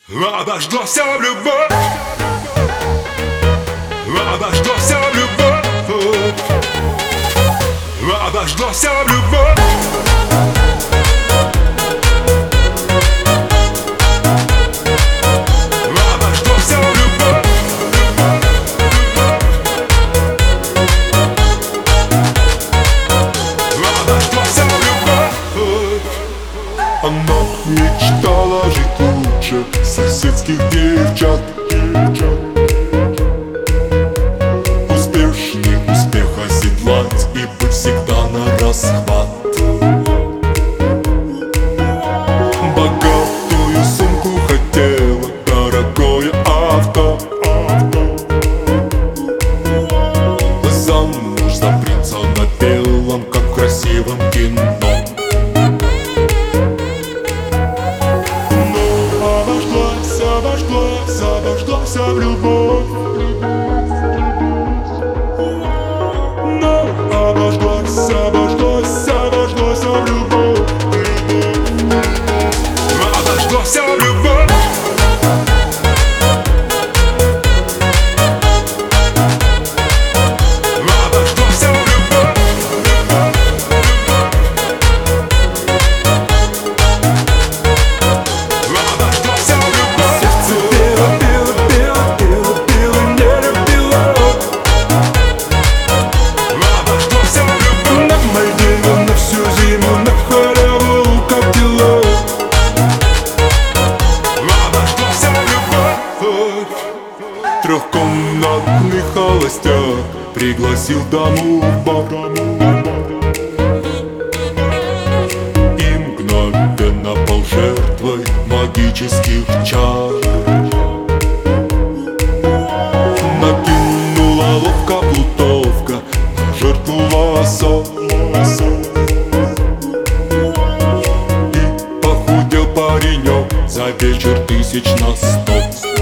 Обожглась любовь, обожглась любовь, обожглась любовь. Она мечтала жить лучше соседских девчат, успешнее успеха седлать и быть всегда на расхват. Богатую сумку хотела, дорогое авто, замуж за принца на белом, как в красивом кино. Обожглась в любовь, но обожглась в любовь. Обожглась любовь. Трехкомнатный холостяк пригласил даму в бар, и мгновенно пал жертвой магических чар. Накинула ловко плутовка на жертву лосо, и похудел паренек за вечер 1000 на 100.